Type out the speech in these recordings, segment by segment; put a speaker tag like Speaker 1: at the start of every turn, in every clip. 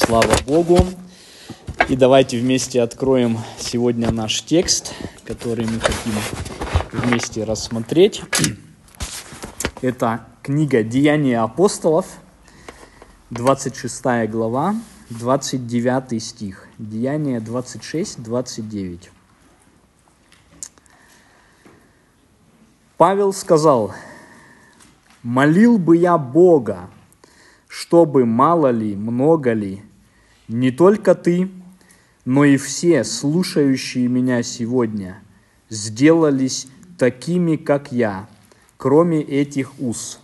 Speaker 1: Слава Богу! И давайте вместе откроем сегодня наш текст, который мы хотим вместе рассмотреть. Это книга «Деяния апостолов», 26 глава, 29 стих. Деяния 26, 29. Павел сказал: «Молил бы я Бога, чтобы мало ли, много ли, не только ты, но и все, слушающие меня сегодня, сделались такими, как я, кроме этих уз».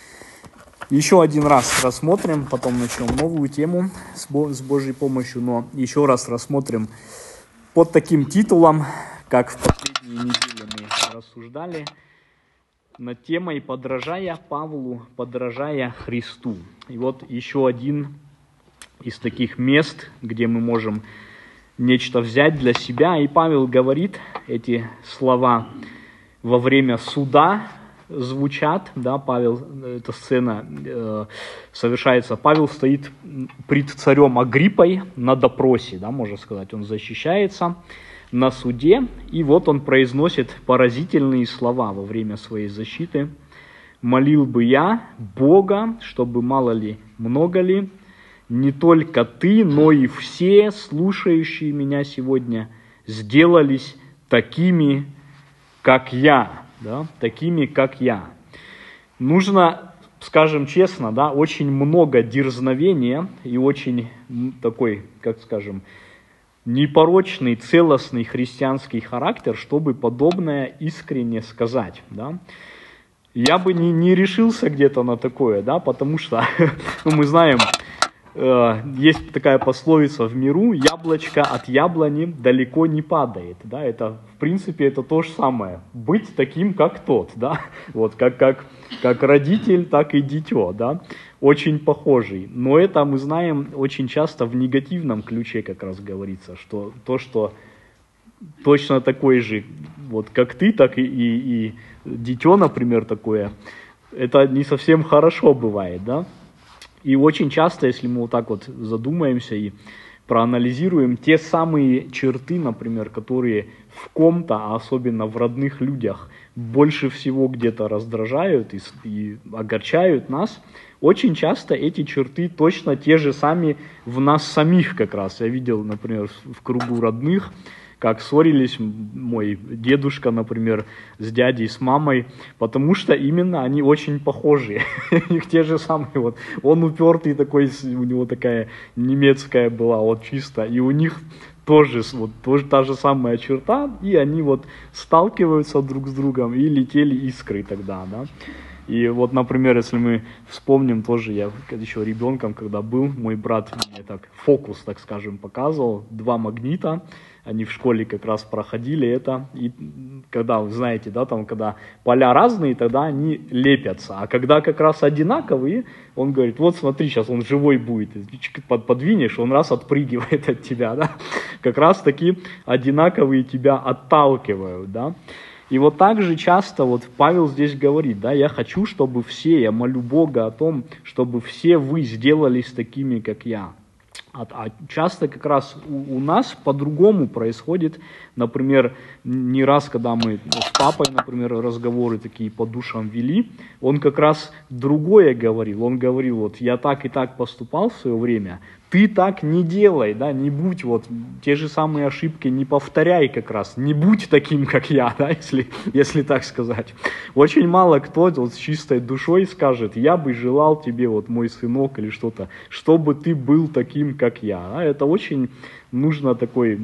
Speaker 1: Еще один раз рассмотрим, потом начнем новую тему с Божьей помощью, но еще раз рассмотрим под таким титулом, как в последние недели мы рассуждали, над темой «Подражая Павлу, подражая Христу». И вот еще один из таких мест, где мы можем нечто взять для себя. И Павел говорит эти слова во время суда, звучат, да, Павел, эта сцена совершается, Павел стоит пред царем Агриппой на допросе, да, можно сказать, он защищается на суде, и вот он произносит поразительные слова во время своей защиты. «Молил бы я Бога, чтобы мало ли, много ли, не только ты, но и все, слушающие меня сегодня, сделались такими, как я». Да, такими, как я. Нужно, скажем честно, да, очень много дерзновения и очень такой, как скажем, непорочный, целостный христианский характер, чтобы подобное искренне сказать. Да. Я бы не решился где-то на такое, да, потому что мы знаем, есть такая пословица в миру: яблочко от яблони далеко не падает. Да? Это, в принципе, это то же самое. Быть таким, как тот. Да? Вот, как родитель, так и дитё. Да? Очень похожий. Но это мы знаем очень часто в негативном ключе как раз говорится, что то, что точно такой же, вот, как ты, так и дитё, например, такое, это не совсем хорошо бывает, да? И очень часто, если мы вот так вот задумаемся и проанализируем те самые черты, например, которые в ком-то, а особенно в родных людях, больше всего где-то раздражают и огорчают нас, очень часто эти черты точно те же сами в нас самих как раз. Я видел, например, в кругу родных, как ссорились мой дедушка, например, с дядей, с мамой, потому что именно они очень похожи. У них те же самые, вот, он упертый такой, у него такая немецкая была, вот чисто, и у них тоже та же самая черта, и они вот сталкиваются друг с другом, и летели искры тогда, да. И вот, например, если мы вспомним, тоже я еще ребенком, когда был, мой брат мне так фокус, так скажем, показывал, 2 магнита, они в школе как раз проходили это, и когда, вы знаете, да, там, когда поля разные, тогда они лепятся, а когда как раз одинаковые, он говорит: вот смотри, сейчас он живой будет, подвинешь, он раз отпрыгивает от тебя, да, как раз таки одинаковые тебя отталкивают, да. И вот так же часто вот Павел здесь говорит, да, я хочу, чтобы все, я молю Бога о том, чтобы все вы сделались такими, как я. А часто как раз у нас по-другому происходит, например, не раз, когда мы с папой, например, разговоры такие по душам вели, он как раз другое говорил, он говорил: вот я так и так поступал в свое время, ты так не делай, да, не будь вот, те же самые ошибки не повторяй как раз, не будь таким, как я, да, если так сказать. Очень мало кто вот с чистой душой скажет: я бы желал тебе, вот мой сынок или что-то, чтобы ты был таким, как я. Да? Это очень нужно такой,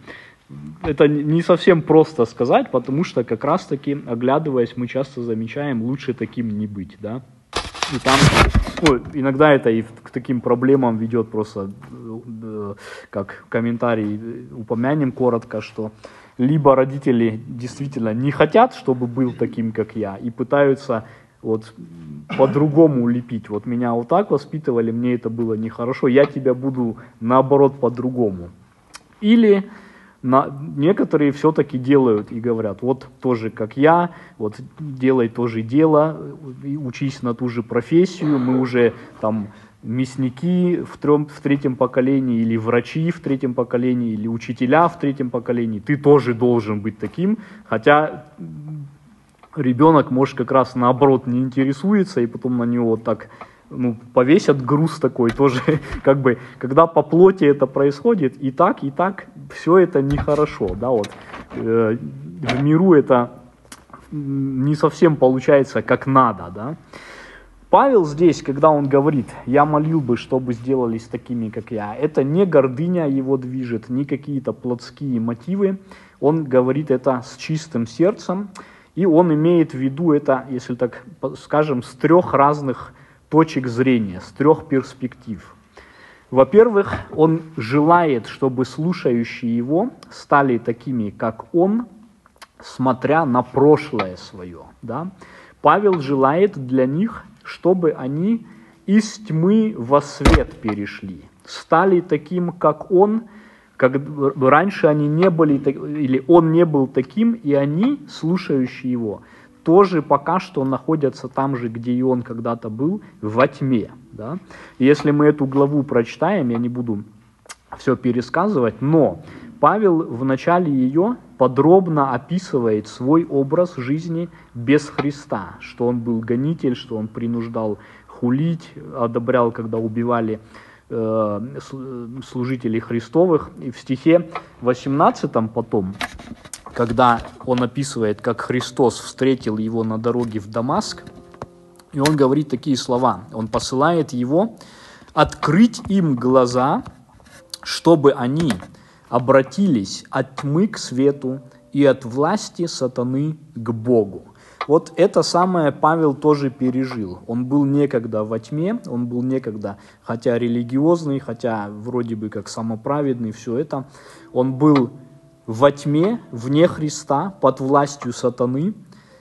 Speaker 1: это не совсем просто сказать, потому что как раз таки, оглядываясь, мы часто замечаем, лучше таким не быть, да. И там, иногда это и к таким проблемам ведет, просто как комментарий упомянем коротко, что либо родители действительно не хотят, чтобы был таким, как я, и пытаются вот по-другому лепить. Вот меня вот так воспитывали, мне это было нехорошо, я тебя буду наоборот по-другому. Или некоторые все-таки делают и говорят: вот тоже как я, вот делай то же дело, учись на ту же профессию, мы уже там мясники в третьем поколении, или врачи в третьем поколении, или учителя в третьем поколении, ты тоже должен быть таким, хотя ребенок, может, как раз наоборот не интересуется, и потом на него вот так повесят груз такой тоже, как бы, когда по плоти это происходит, и так, все это нехорошо, да, вот, в миру это не совсем получается как надо, да. Павел здесь, когда он говорит, я молил бы, чтобы сделались такими, как я, это не гордыня его движет, не какие-то плотские мотивы, он говорит это с чистым сердцем, и он имеет в виду это, если так скажем, с трех разных точек зрения, с трех перспектив. Во-первых, он желает, чтобы слушающие его стали такими, как он, смотря на прошлое свое. Да? Павел желает для них, чтобы они из тьмы во свет перешли, стали таким, как он, как раньше они не были, или он не был таким, и они, слушающие его, тоже пока что находятся там же, где и он когда-то был, во тьме. Да? Если мы эту главу прочитаем, я не буду все пересказывать, но Павел в начале ее подробно описывает свой образ жизни без Христа, что он был гонитель, что он принуждал хулить, одобрял, когда убивали служителей Христовых. И в стихе 18 потом, когда он описывает, как Христос встретил его на дороге в Дамаск, и он говорит такие слова. Он посылает его открыть им глаза, чтобы они обратились от тьмы к свету и от власти сатаны к Богу. Вот это самое Павел тоже пережил. Он был некогда во тьме, он был некогда, хотя религиозный, хотя вроде бы как самоправедный, все это. Он был во тьме, вне Христа, под властью сатаны,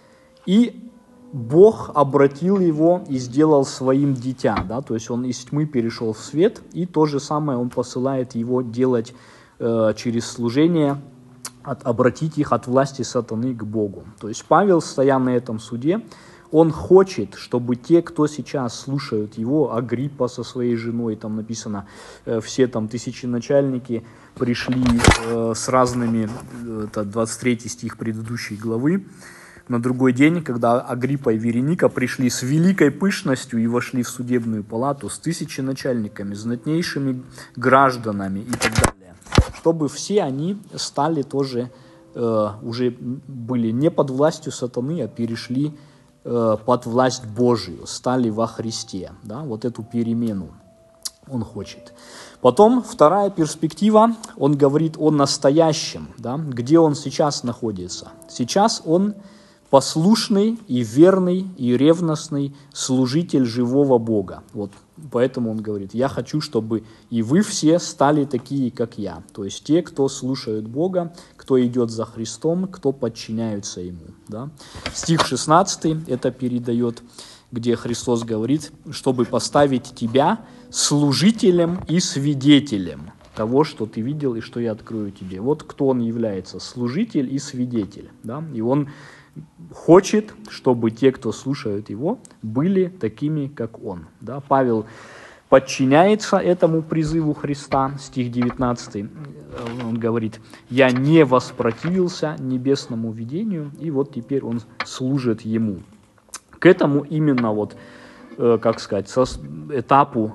Speaker 1: и Бог обратил его и сделал своим дитя, да? То есть он из тьмы перешел в свет, и то же самое он посылает его делать через служение, обратить их от власти сатаны к Богу. То есть Павел, стоя на этом суде, он хочет, чтобы те, кто сейчас слушают его, Агриппа со своей женой, там написано, все там тысяченачальники пришли с разными, это 23 стих предыдущей главы, на другой день, когда Агриппа и Вереника пришли с великой пышностью и вошли в судебную палату с тысяченачальниками, знатнейшими гражданами и так далее, чтобы все они стали тоже, уже были не под властью сатаны, а перешли под власть Божию, стали во Христе. Да? Вот эту перемену он хочет. Потом вторая перспектива, он говорит о настоящем, да? Где он сейчас находится. Сейчас он послушный и верный и ревностный служитель живого Бога. Вот поэтому он говорит, я хочу, чтобы и вы все стали такие, как я. То есть те, кто слушают Бога, кто идет за Христом, кто подчиняются Ему. Да? Стих 16 это передает, где Христос говорит, чтобы поставить тебя служителем и свидетелем того, что ты видел и что я открою тебе. Вот кто он является, служитель и свидетель. Да? И он хочет, чтобы те, кто слушают его, были такими, как он. Да? Павел подчиняется этому призыву Христа, стих 19, он говорит, я не воспротивился небесному видению, и вот теперь он служит ему. К этому именно, вот, как сказать, этапу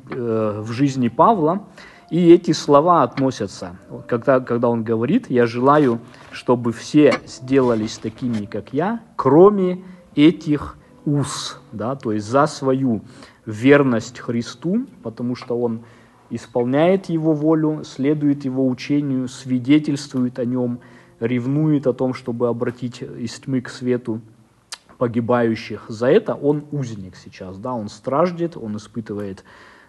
Speaker 1: в жизни Павла, и эти слова относятся, когда он говорит, я желаю, чтобы все сделались такими, как я, кроме этих уз, да, то есть за свою верность Христу, потому что он исполняет его волю, следует его учению, свидетельствует о нем, ревнует о том, чтобы обратить из тьмы к свету погибающих. За это он узник сейчас, да, он страждет, он испытывает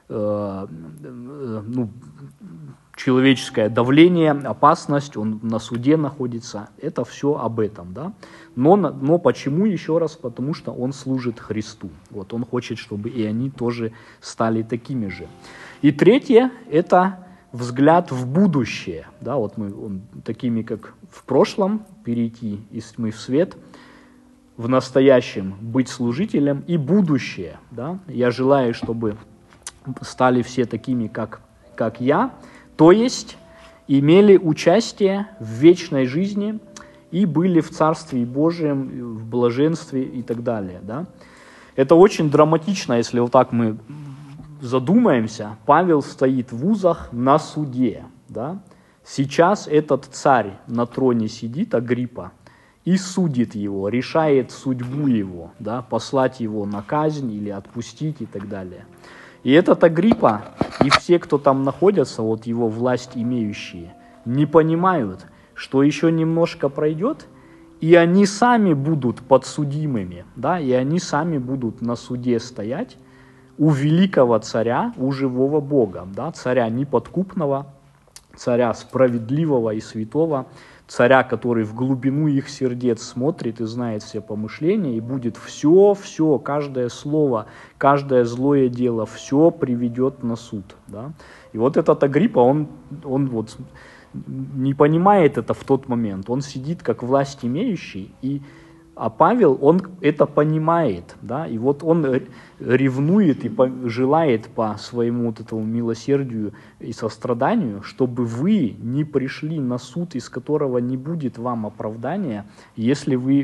Speaker 1: человеческое давление, опасность, он на суде находится, это все об этом, да. Но почему, еще раз, потому что он служит Христу, вот он хочет, чтобы и они тоже стали такими же. И третье, это взгляд в будущее, да, вот мы такими, как в прошлом, перейти из тьмы в свет, в настоящем быть служителем и будущее, да, я желаю, чтобы стали все такими, как я, то есть имели участие в вечной жизни и были в Царстве Божьем, в блаженстве и так далее. Да? Это очень драматично, если вот так мы задумаемся. Павел стоит в узах на суде. Да? Сейчас этот царь на троне сидит, Агриппа, и судит его, решает судьбу его, да? Послать его на казнь или отпустить и так далее. И этот Агриппа и все, кто там находятся, вот его власть имеющие, не понимают, что еще немножко пройдет, и они сами будут подсудимыми, да, и они сами будут на суде стоять у великого царя, у живого Бога, да, царя неподкупного, царя справедливого и святого, царя, который в глубину их сердец смотрит и знает все помышления, и будет все, каждое слово, каждое злое дело, все приведет на суд. Да? И вот этот Агриппа, он вот не понимает это в тот момент. Он сидит как власть имеющий, а Павел, он это понимает, да, и вот он ревнует и желает по своему вот этому милосердию и состраданию, чтобы вы не пришли на суд, из которого не будет вам оправдания, если вы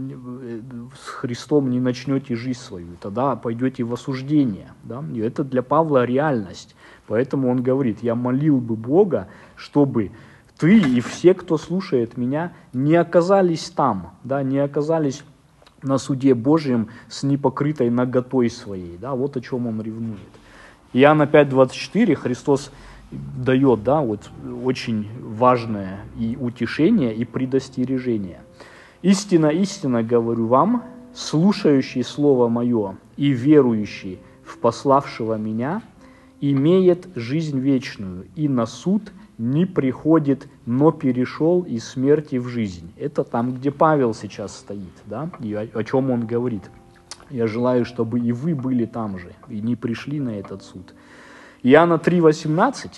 Speaker 1: с Христом не начнете жизнь свою, тогда пойдете в осуждение, да, и это для Павла реальность, поэтому он говорит: я молил бы Бога, чтобы ты и все, кто слушает меня, не оказались там, да, не оказались на суде Божьем с непокрытой наготой своей. Да, вот о чем он ревнует. Иоанна 5:24 Христос дает, да, вот очень важное и утешение, и предостережение. «Истинно, истинно говорю вам, слушающий Слово Мое и верующий в пославшего Меня имеет жизнь вечную, и на суд не приходит, но перешел из смерти в жизнь». Это там, где Павел сейчас стоит, да, и о чем он говорит. Я желаю, чтобы и вы были там же, и не пришли на этот суд. Иоанна 3:18,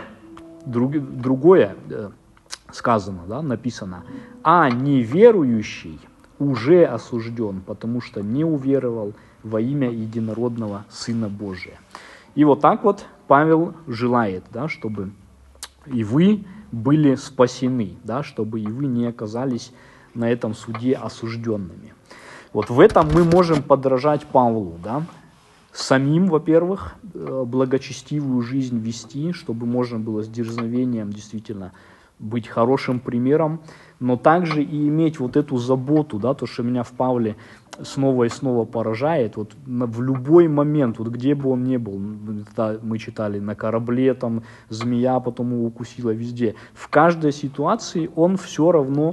Speaker 1: другое сказано, да, написано: «А неверующий уже осужден, потому что не уверовал во имя единородного Сына Божия». И вот так вот Павел желает, да, чтобы и вы были спасены, да, чтобы и вы не оказались на этом суде осужденными. Вот в этом мы можем подражать Павлу, да, самим, во-первых, благочестивую жизнь вести, чтобы можно было с дерзновением действительно быть хорошим примером, но также и иметь вот эту заботу, да, то, что меня в Павле снова и снова поражает, вот в любой момент, вот где бы он ни был, мы читали на корабле, там змея потом его укусила, везде, в каждой ситуации он все равно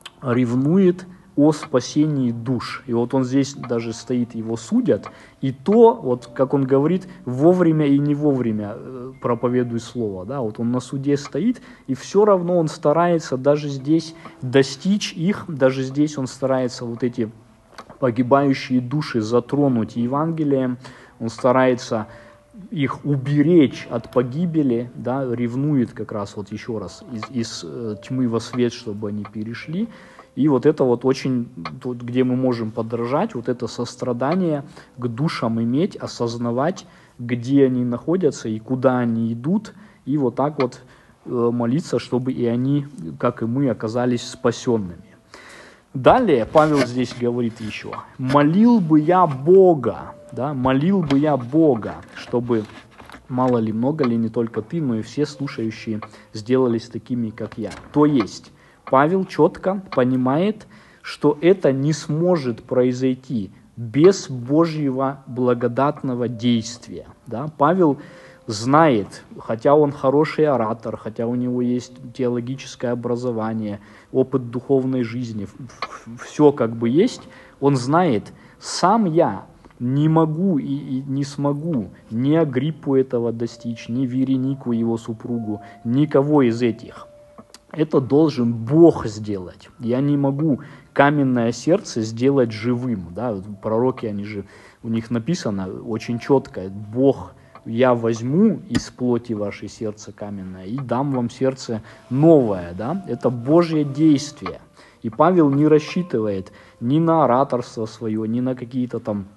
Speaker 1: ревнует о спасении душ. И вот он здесь даже стоит, его судят, и то, вот как он говорит, вовремя и не вовремя проповедуй слово. Да? Вот он на суде стоит, и все равно он старается даже здесь достичь их, даже здесь он старается вот эти погибающие души затронуть Евангелием, он старается их уберечь от погибели, да, ревнует как раз вот еще раз из тьмы во свет, чтобы они перешли. И вот это вот очень, вот где мы можем подражать, вот это сострадание к душам иметь, осознавать, где они находятся и куда они идут, и вот так вот молиться, чтобы и они, как и мы, оказались спасенными. Далее Павел здесь говорит еще: «Молил бы я Бога, да, молил бы я Бога, чтобы мало ли, много ли, не только ты, но и все слушающие сделались такими, как я». То есть Павел четко понимает, что это не сможет произойти без Божьего благодатного действия. Да? Павел знает, хотя он хороший оратор, хотя у него есть теологическое образование, опыт духовной жизни, все как бы есть, он знает, сам я не могу и не смогу ни Агриппу этого достичь, ни Веренику, его супругу, никого из этих. Это должен Бог сделать. Я не могу каменное сердце сделать живым. Да? Пророки, они же, у них написано очень четко: Бог, я возьму из плоти ваше сердце каменное и дам вам сердце новое. Да? Это Божье действие. И Павел не рассчитывает ни на ораторство свое, ни на какие-то там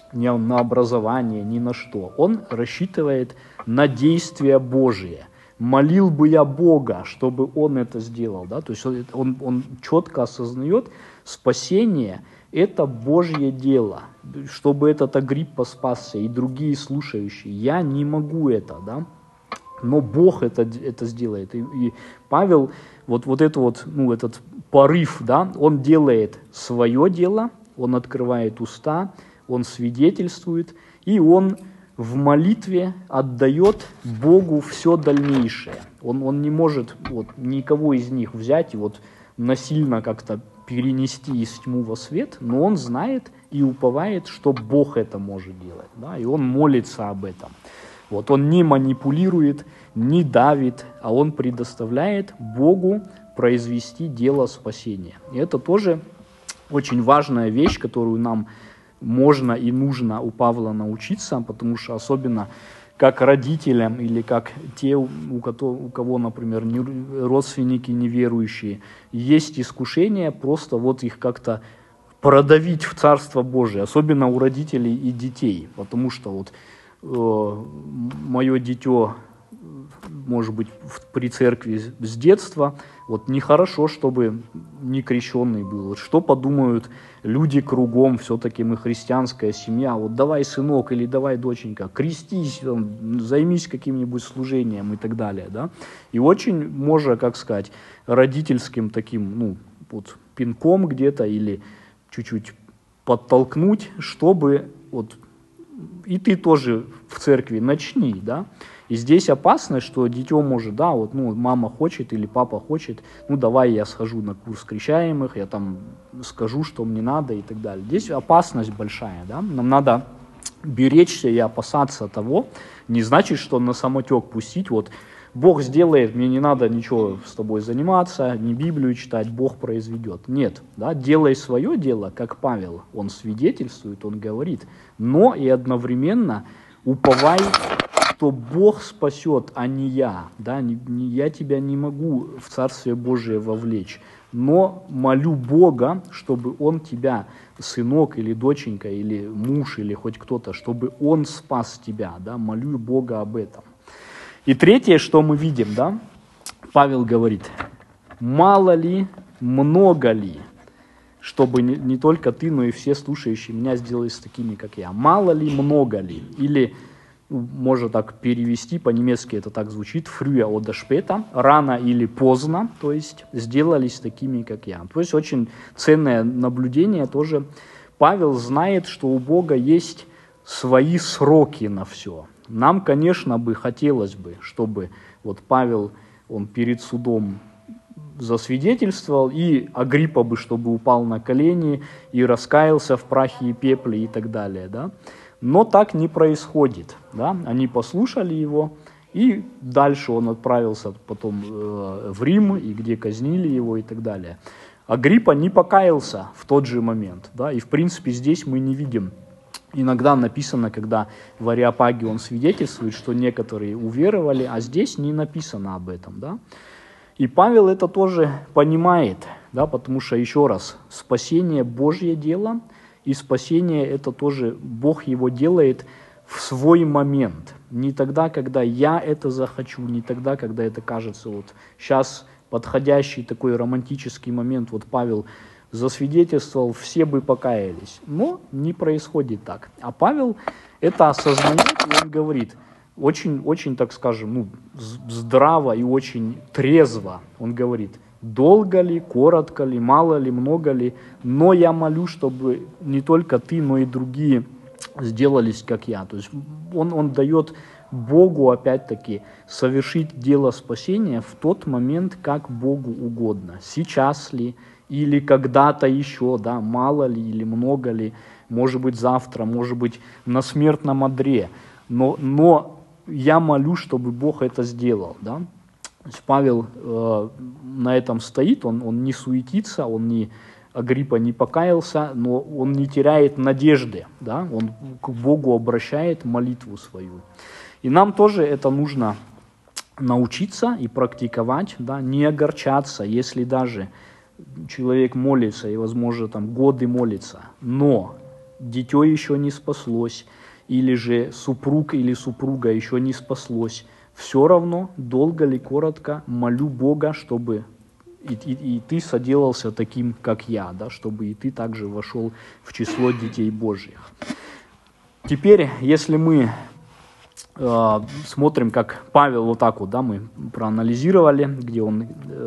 Speaker 1: ни на образование, ни на что. Он рассчитывает на действия Божие. Молил бы я Бога, чтобы Он это сделал. Да? То есть он четко осознает, спасение – это Божье дело. Чтобы этот Агриппа спасся и другие слушающие. Я не могу это, да? Но Бог это сделает. И Павел, этот порыв, да, он делает свое дело, он открывает уста, он свидетельствует, и он в молитве отдает Богу все дальнейшее. Он не может никого из них взять и насильно как-то перенести из тьмы во свет, но он знает и уповает, что Бог это может делать. Да, и он молится об этом. Он не манипулирует, не давит, а он предоставляет Богу произвести дело спасения. И это тоже очень важная вещь, которую нам можно и нужно у Павла научиться, потому что особенно как родителям или как те, у кого, например, родственники неверующие, есть искушение просто их как-то продавить в Царство Божие, особенно у родителей и детей, потому что мое дитё, может быть, при церкви с детства, нехорошо, чтобы не крещенный был. Что подумают люди кругом, все-таки мы христианская семья, давай, сынок, или давай, доченька, крестись, займись каким-нибудь служением и так далее. Да? И очень можно, как сказать, родительским таким, пинком где-то или чуть-чуть подтолкнуть, чтобы и ты тоже в церкви начни, да. И здесь опасность, что дитё может, мама хочет или папа хочет, давай я схожу на курс крещаемых, я там скажу, что мне надо и так далее. Здесь опасность большая, да. Нам надо беречься и опасаться того, не значит, что на самотек пустить, Бог сделает, мне не надо ничего с тобой заниматься, не Библию читать, Бог произведет. Нет, да, делай свое дело, как Павел, он свидетельствует, он говорит, но и одновременно уповай, что Бог спасет, а не я. Да, я тебя не могу в Царствие Божие вовлечь, но молю Бога, чтобы Он тебя, сынок или доченька, или муж, или хоть кто-то, чтобы Он спас тебя. Да, молю Бога об этом. И третье, что мы видим, да, Павел говорит, мало ли, много ли, чтобы не только ты, но и все слушающие меня сделались такими, как я. Мало ли, много ли. Или, можно так перевести, по-немецки это так звучит, früher oder später, рано или поздно, то есть сделались такими, как я. То есть очень ценное наблюдение тоже. Павел знает, что у Бога есть свои сроки на все. Нам, конечно, хотелось бы, чтобы Павел, он перед судом засвидетельствовал, и Агриппа бы, чтобы упал на колени и раскаялся в прахе и пепле и так далее, да. Но так не происходит, да. Они послушали его, и дальше он отправился потом в Рим, и где казнили его и так далее. Агриппа не покаялся в тот же момент, да, и в принципе здесь мы не видим. Иногда написано, когда в Ареопаге он свидетельствует, что некоторые уверовали, а здесь не написано об этом. Да? И Павел это тоже понимает, да, потому что, еще раз, спасение – Божье дело, и спасение – это тоже Бог его делает в свой момент. Не тогда, когда я это захочу, не тогда, когда это кажется, сейчас подходящий такой романтический момент, Павел засвидетельствовал, все бы покаялись. Но не происходит так. А Павел это осознает, и он говорит, очень, так скажем, здраво и очень трезво, он говорит, долго ли, коротко ли, мало ли, много ли, но я молю, чтобы не только ты, но и другие сделались, как я. То есть он дает Богу, опять-таки, совершить дело спасения в тот момент, как Богу угодно. Сейчас ли, или когда-то еще, да, мало ли или много ли, может быть завтра, может быть на смертном одре, но я молю, чтобы Бог это сделал, да. То есть Павел на этом стоит, он не суетится, Агриппа не покаялся, но он не теряет надежды, да, он к Богу обращает молитву свою. И нам тоже это нужно научиться и практиковать, да, не огорчаться, если даже человек молится и, возможно, годы молится, но дитё еще не спаслось, или же супруг или супруга еще не спаслось, все равно, долго ли, коротко, молю Бога, чтобы и ты соделался таким, как я, да, чтобы и ты также вошел в число детей Божьих. Теперь, если мы смотрим, как Павел вот так вот, да, мы проанализировали, где он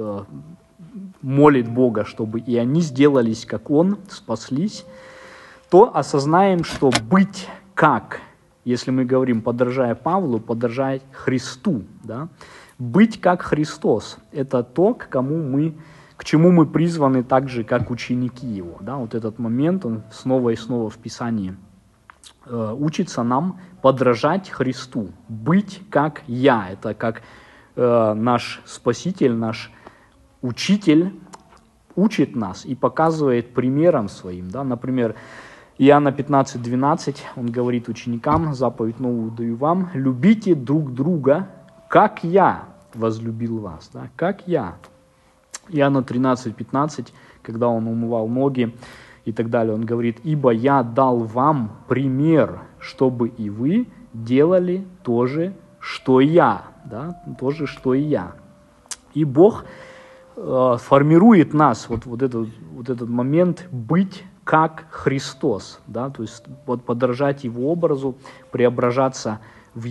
Speaker 1: молит Бога, чтобы и они сделались, как он, спаслись, то осознаем, что быть как, если мы говорим, подражая Павлу, подражать Христу, да, быть как Христос – это то, к чему мы призваны так же, как ученики Его. Да? Вот этот момент, он снова и снова в Писании учится нам подражать Христу, быть как я. Это как наш Спаситель, наш Учитель учит нас и показывает примером своим. Да? Например, Иоанна 15:12, он говорит ученикам: «Заповедь новую даю вам, любите друг друга, как я возлюбил вас». Да? Как я. Иоанна 13:15, когда он умывал ноги и так далее, он говорит: «Ибо я дал вам пример, чтобы и вы делали то же, что я». Да? То же, что и я. И Бог формирует нас, вот этот момент быть как Христос, да, то есть подражать Его образу, преображаться в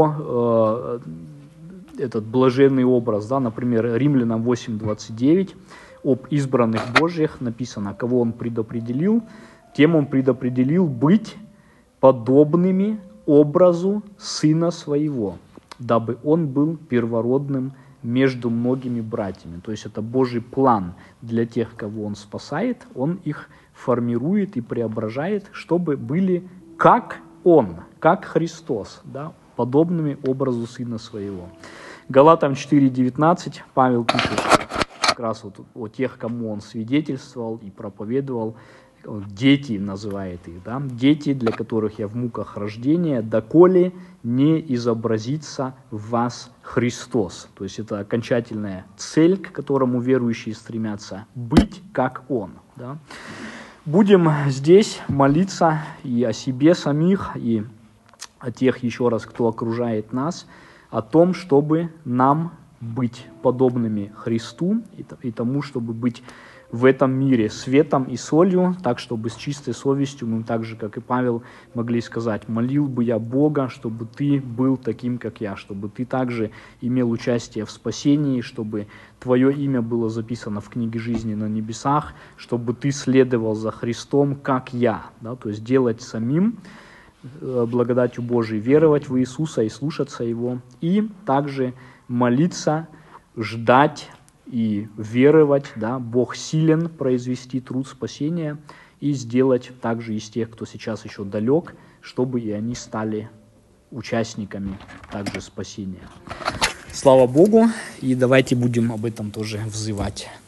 Speaker 1: Его этот блаженный образ, да, например, Римлянам 8:29, об избранных Божьих написано: кого Он предопределил, тем Он предопределил быть подобными образу Сына Своего, дабы Он был первородным между многими братьями. То есть это Божий план для тех, кого Он спасает, Он их формирует и преображает, чтобы были как Он, как Христос, да, подобными образу Сына Своего. Галатам 4:19 Павел пишет как раз вот о тех, кому Он свидетельствовал и проповедовал, дети называет их, да, дети, для которых я в муках рождения, доколе не изобразится в вас Христос. То есть это окончательная цель, к которому верующие стремятся, быть как Он. Да. Будем здесь молиться и о себе самих, и о тех, еще раз, кто окружает нас, о том, чтобы нам быть подобными Христу и тому, чтобы быть в этом мире светом и солью, так, чтобы с чистой совестью мы, так же, как и Павел, могли сказать: молил бы я Бога, чтобы ты был таким, как я, чтобы ты также имел участие в спасении, чтобы твое имя было записано в книге жизни на небесах, чтобы ты следовал за Христом, как я, да, то есть делать самим, благодатью Божией веровать в Иисуса и слушаться Его, и также молиться, ждать и веровать, да, Бог силен произвести труд спасения и сделать также из тех, кто сейчас еще далек, чтобы и они стали участниками также спасения. Слава Богу, и давайте будем об этом тоже взывать.